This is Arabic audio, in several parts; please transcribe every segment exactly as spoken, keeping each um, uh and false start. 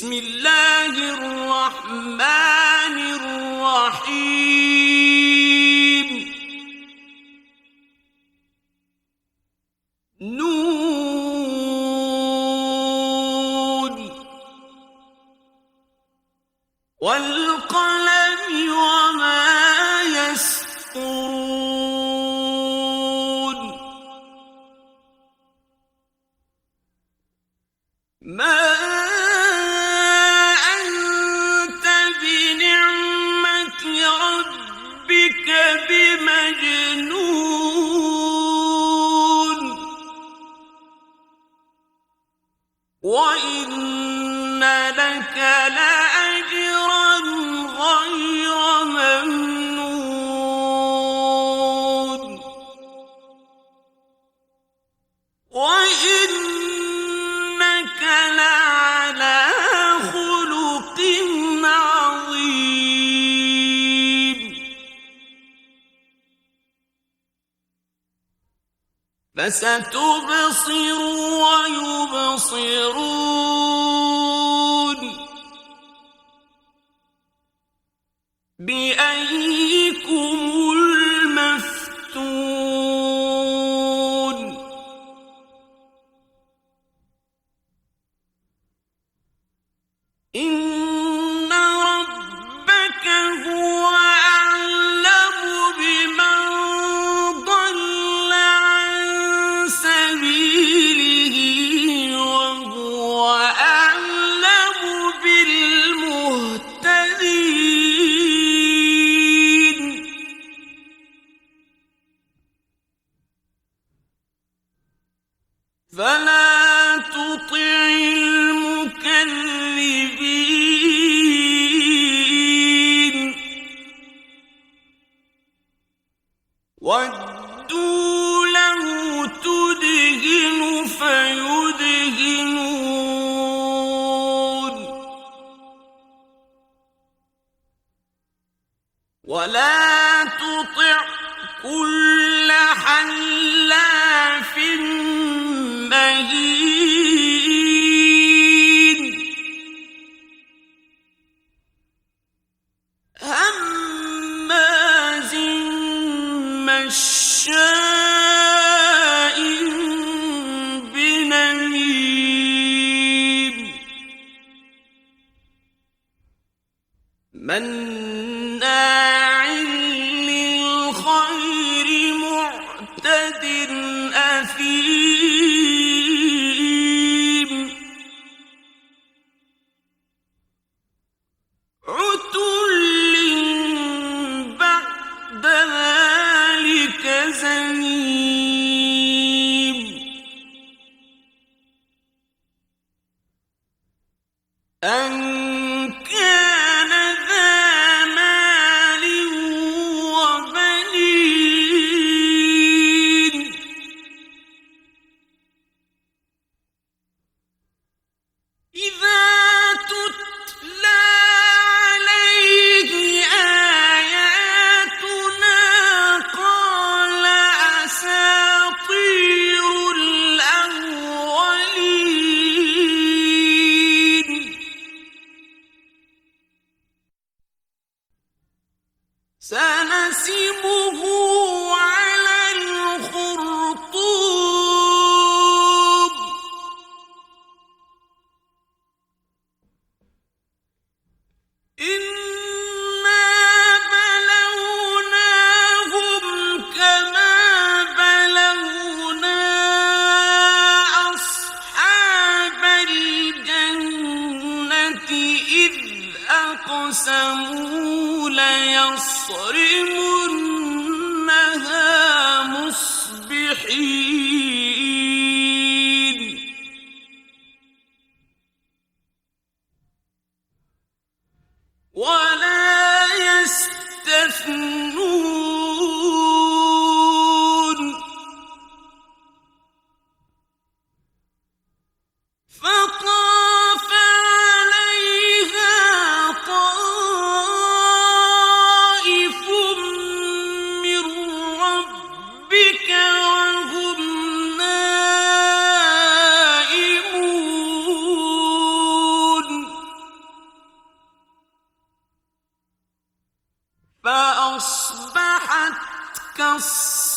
بسم الله الرحمن الرحيم نون والقلم وما يسطرون ما أنت بنعمة ربك بمجنون وإن لك لأجرا غير ممنون وإنك لعلى خلق عظيم فستبصر ويبصرون بأيكم المفتون إن ربك هو أعلم بمن ضل عن سبيله وهو أعلم بالمهتدين فلا تطع المكذبين ودوا له تدهن فيدهنون ولا تطع كل حلاف مهين هماز مشاء بنميم مناع للخير معتد أثيم عتل بعد ذلك زنيم أن كان ذا مال وبنين إذا تتلى عليه آياتنا قال أساطير الأولين سنسمه على الخرطوم إنا بلوناهم كما بلونا أصحاب الجنة إذ أقسموا ليصرمنها مصبحين ولا يستثنون فطاف عليها طائف من ربك وهم نائمون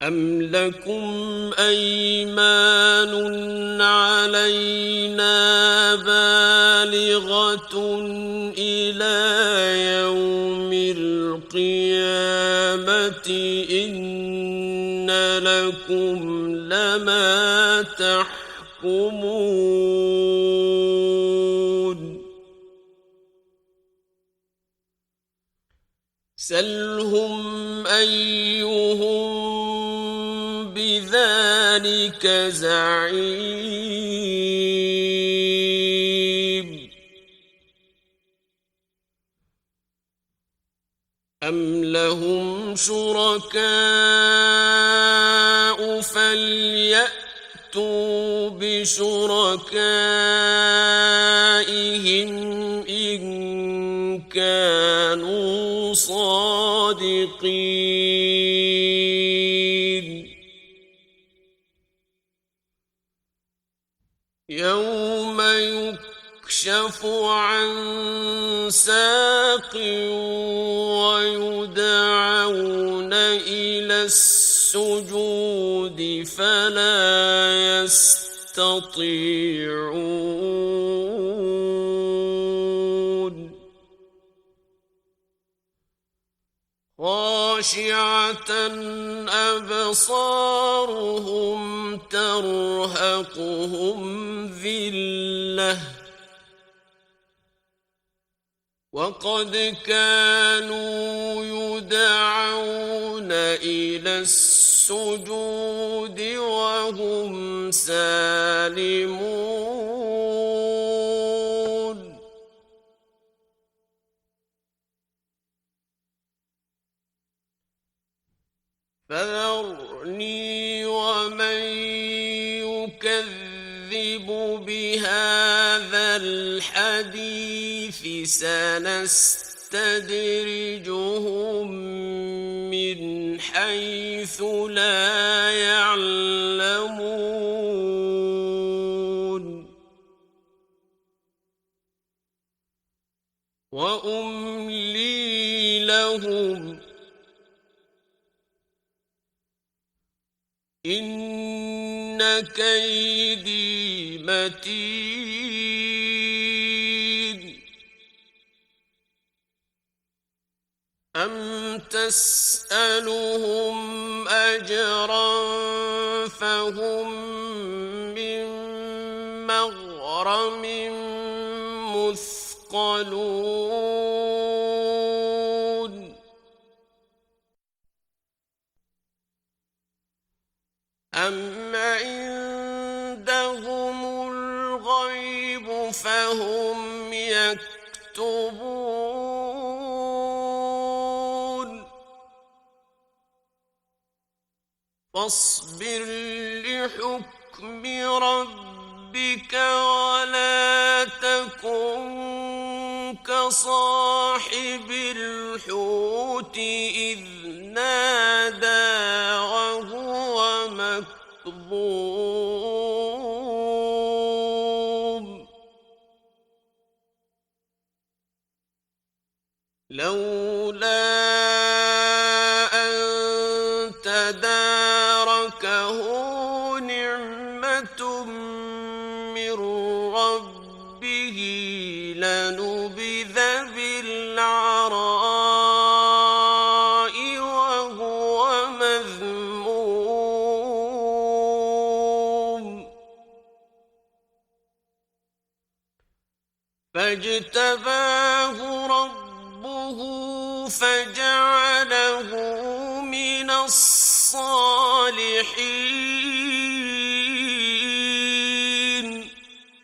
أم لكم أيمان علينا بالغة إلى يوم القيامة إن لكم لما تحكمون سلهم أيهم بذلك زعيم أم لهم شركاء فليأتوا بشركائهم إن كانوا صادقين يوم يكشف عن ساق ويدعون إلى السجود فلا يستطيعون خاشعة أبصارهم ترهقهم ذلة وقد كانوا يدعون إلى السجود وهم سالمون فذرني ومن يكذب بهذا الحديث سنستدرجهم من حيث لا يعلمون وأملي لهم إن كيدي متين أم تسألهم أجرا فهم من مغرم مثقلون أم عندهم الغيب فهم يكتبون فاصبر لحكم ربك ولا تكن كصاحب الحوت إذ نادى وهو مكظوم لولا أن تداركه نعمة من ربه لنبذ بالعراء وهو مذموم فاجتباه ربه فجعله من الصالحين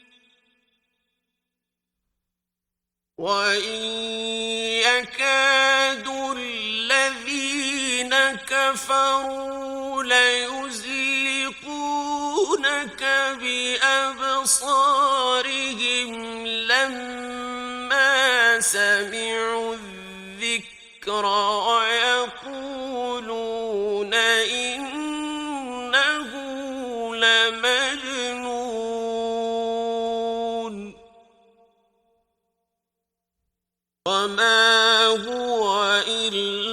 وإن يكاد الذين كفروا ليزلقونك بأبصارهم لما سمعوا الذكر ويقولون إنه لمجنون وما هو إلا